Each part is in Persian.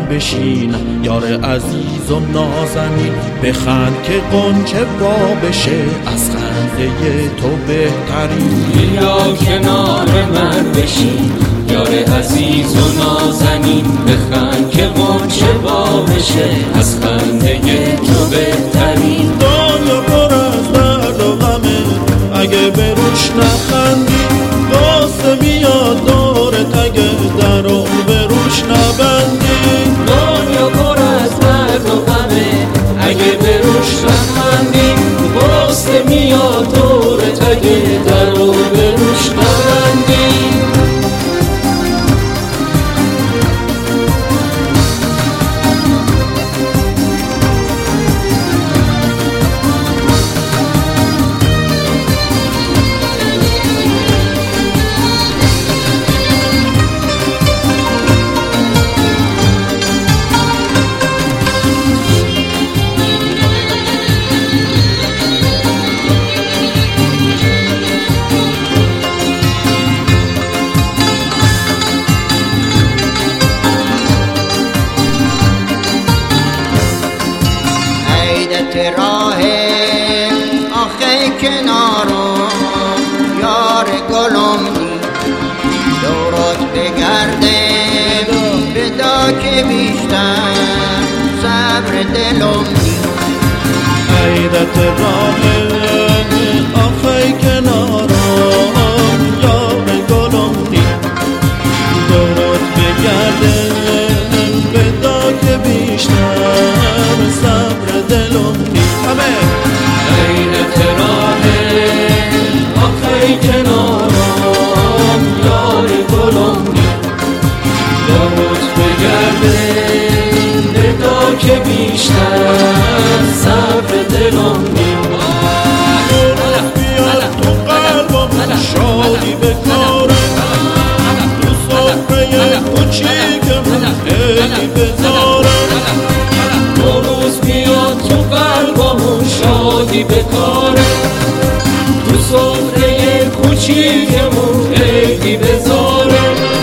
بشینم. یار عزیز و نازنین بخند که غنچه وا بشه، از خنده تو بهترین. بیا کنار من بشین یار عزیز و نازنین، بخند که غنچه وا بشه، از خنده تو بهترین. دنیا پر از درد و غمه، اگه به روش نخندی واسه میاد دورت، اگه درو به روش نبندی. دنیا پر از درد و غمه، اگه به روش نخندی واسه میاد دورت، اگه درو به روش نبندی. راه آخه کنارو یار گلم دورات بگرده، بدا که بیشتر صبر دلم. حیرت راه آخه کنارو یار گلم دورات بگرده، بدا که بیشتر صبر دلم. حیرت راه آخه کنارم یار گلم، دورت بگرده، بدا که بیشتر صبر دلم. بیاد تو قلبم شادی بکاره، تو سفره کوچیکمون خیلی بذاره. نوروز بیاد تو قلبمون شادی بکاره، تو سفره کوچیکمون خیلی بذاره.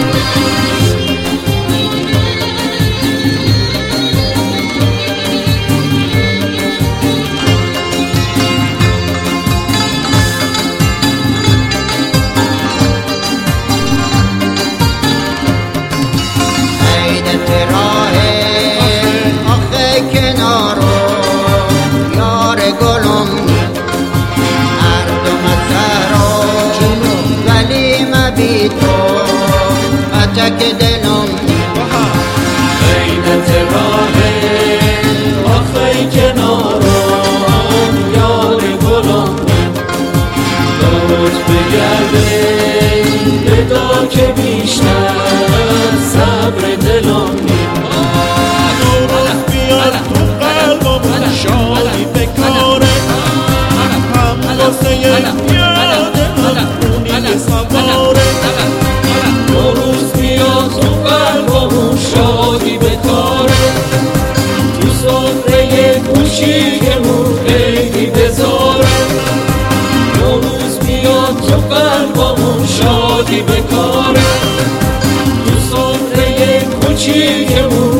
تک دلم حیرت راه آخه کنارم یار گلم، دورت بگرده، بدا که بیشتر صبر دلم. نوروز بیاد تو قلبم شادی بکاره، هم واسه یاده هم خونی سواره. نوروز بیاد تو قلبمون شادی بکاره، تو سفره کوچیکمون خیلی بذاره. نوروز بیاد تو قلبمون شادی بکاره، تو سفره کوچیکمون